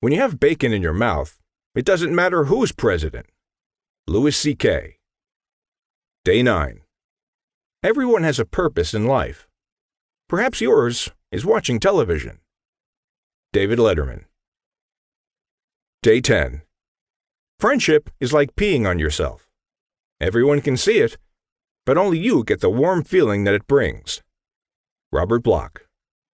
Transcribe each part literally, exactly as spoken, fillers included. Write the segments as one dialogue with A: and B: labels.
A: When you have bacon in your mouth, it doesn't matter who's president. Louis C K Day nine. Everyone has a purpose in life. Perhaps yours is watching television. David Letterman. Day ten. Friendship is like peeing on yourself. Everyone can see it, but only you get the warm feeling that it brings. Robert Bloch.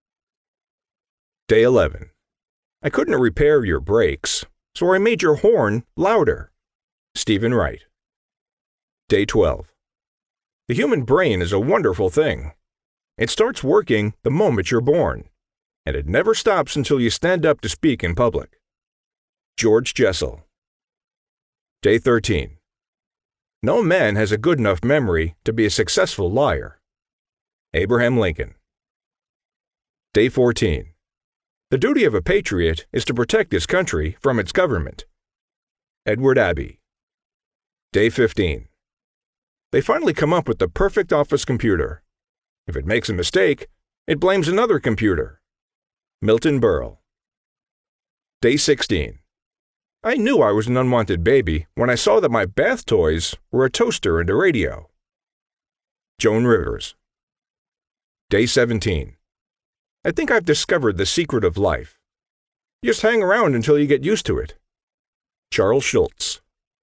A: Day eleven. I couldn't repair your brakes, so I made your horn louder. Stephen Wright. Day twelve. The human brain is a wonderful thing. It starts working the moment you're born, and it never stops until you stand up to speak in public. George Jessel. Day thirteen. No man has a good enough memory to be a successful liar. Abraham Lincoln. Day fourteen. The duty of a patriot is to protect his country from its government. Edward Abbey. Day fifteen. They finally come up with the perfect office computer. If it makes a mistake, it blames another computer. Milton Berle. Day sixteen. I knew I was an unwanted baby when I saw that my bath toys were a toaster and a radio. Joan Rivers. Day seventeen. I think I've discovered the secret of life. Just hang around until you get used to it. Charles Schultz.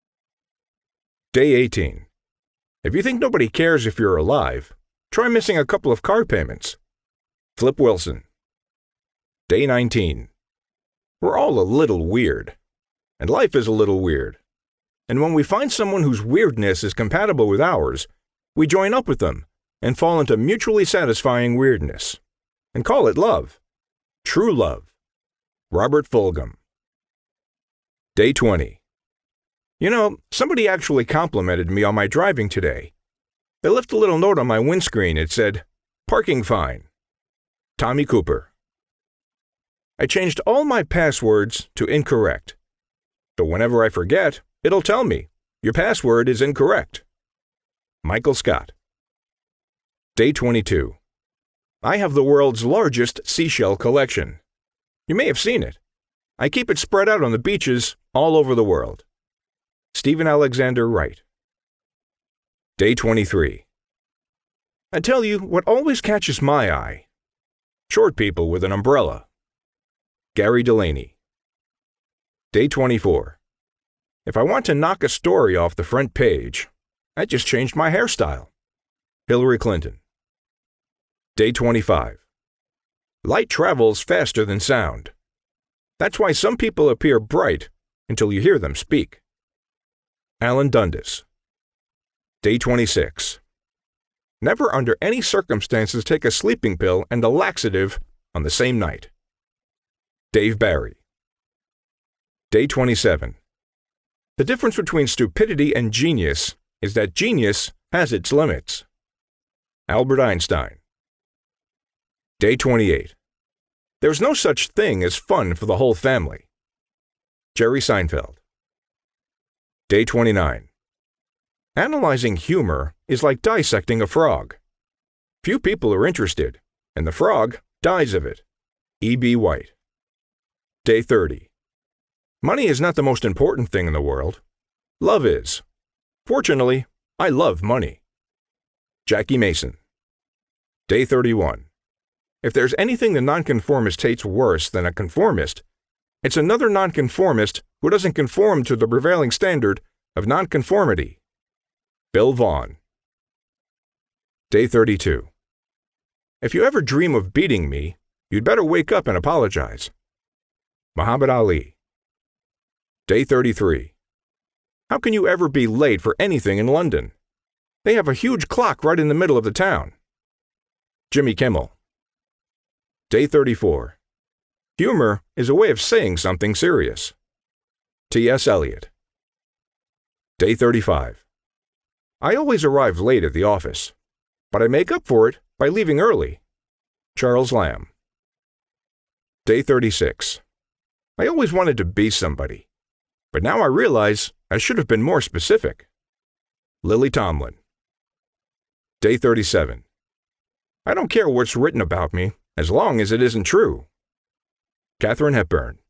A: Day eighteen. If you think nobody cares if you're alive, try missing a couple of car payments. Flip Wilson. Day nineteen. We're all a little weird. And life is a little weird. And when we find someone whose weirdness is compatible with ours, we join up with them and fall into mutually satisfying weirdness. And call it love. True love. Robert Fulghum. Day twenty. You know, somebody actually complimented me on my driving today. They left a little note on my windscreen. It said, "Parking fine." Tommy Cooper. I changed all my passwords to incorrect. So whenever I forget, it'll tell me, your password is incorrect. Michael Scott. Day twenty-two. I have the world's largest seashell collection. You may have seen it. I keep it spread out on the beaches all over the world. Stephen Alexander Wright. Day twenty-three. I tell you what always catches my eye. Short people with an umbrella. Gary Delaney. Day twenty-four. If I want to knock a story off the front page, I just changed my hairstyle. Hillary Clinton. Day twenty-five. Light travels faster than sound. That's why some people appear bright until you hear them speak. Alan Dundas. Day twenty-six. Never under any circumstances take a sleeping pill and a laxative on the same night. Dave Barry. Day twenty-seven. The difference between stupidity and genius is that genius has its limits. Albert Einstein. Day twenty-eight. There's no such thing as fun for the whole family. Jerry Seinfeld. Day twenty-nine. Analyzing humor is like dissecting a frog. Few people are interested, and the frog dies of it. E B White. Day thirty. Money is not the most important thing in the world. Love is. Fortunately, I love money. Jackie Mason. Day thirty-one. If there's anything the nonconformist hates worse than a conformist, it's another nonconformist who doesn't conform to the prevailing standard of nonconformity. Bill Vaughan. Day thirty-two. If you ever dream of beating me, you'd better wake up and apologize. Muhammad Ali. Day thirty-three. How can you ever be late for anything in London? They have a huge clock right in the middle of the town. Jimmy Kimmel. Day thirty-four. Humor is a way of saying something serious. T S Eliot. Day thirty-five. I always arrive late at the office, but I make up for it by leaving early. Charles Lamb. Day thirty-six. I always wanted to be somebody, but now I realize I should have been more specific. Lily Tomlin. Day thirty-seven. I don't care what's written about me, as long as it isn't true. Katharine Hepburn.